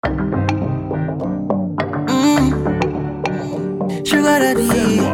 Sugar daddy.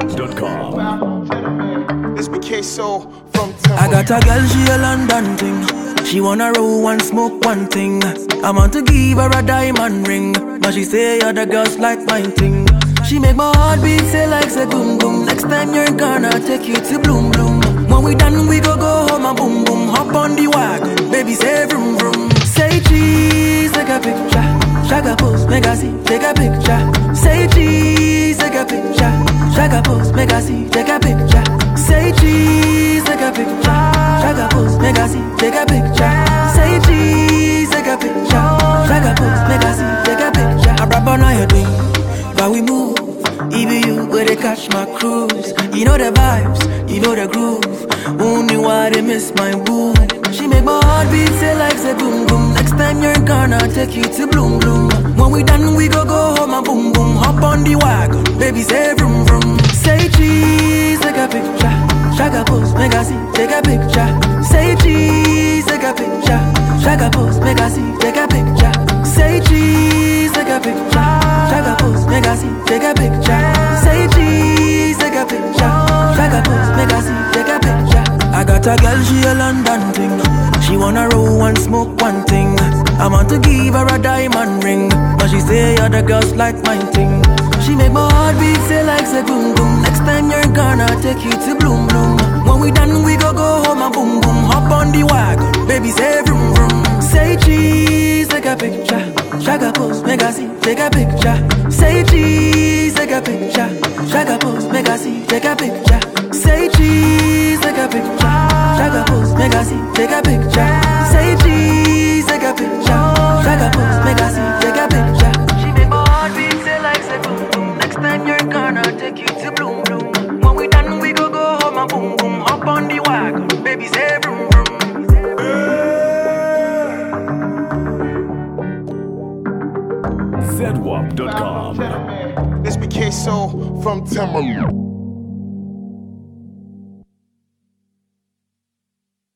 This BK Soul from I got a girl, she a London thing. She wanna roll and smoke one thing. I want to give her a diamond ring, but she say other girls like mine thing. She make my heart beat say like say boom boom. Next time you're gonna take you to bloom bloom. When we done we go home and boom boom. Hop on the wagon, baby say vroom vroom. Say cheese, take a picture. Shaka pose, make I see, take a picture. Say cheese, take a picture. Shaka pose, make I see, take a picture. Say cheese, take a picture. Shaka pose, make I see, take a picture. Say cheese, take a picture. Shaka pose, make I see, take a picture. I rap on your thing, but we move. Even you, where they catch my cruise. You know the vibes, you know the groove. Only why they miss my woo. She make my heart beat say like say boom boom. Next time you're gonna take you to bloom bloom. When we done we go home and boom boom. Hop on the wagon, baby say vroom vroom. Say cheese, take a picture. Shaka pose, make I see, take a picture. Say cheese, take a picture. Shaka pose, make I see, take a picture. Say cheese, take a picture. Shaka pose, make I see, take a picture. Say cheese, take a picture. Shaka pose, make I see, take a picture. I got a girl, she a London thing. She wanna roll and smoke one thing. I want to give her a diamond ring, but she say other girls like mine thing. She make my heart beat say like say boom boom. Next time you're gonna take you to bloom bloom. When we done we go home and boom boom. Hop on the wagon, baby say vroom vroom. Say cheese, take a picture. Shaka pose, make I see, take a picture. Say cheese, take a picture. Shaka pose, make I see, take a picture. Say cheese, take a picture. Shaka pose, make I see, take a picture. Say cheese, take a picture. Shaka pose, make I see, take a picture. She make my heart beat say like say boom boom. Next time you're gonna take you to bloom bloom. When we done we go home and boom boom. Hop on the wagon, baby say vroom vroom. ZWAP.com. This BK Soul from Timberland.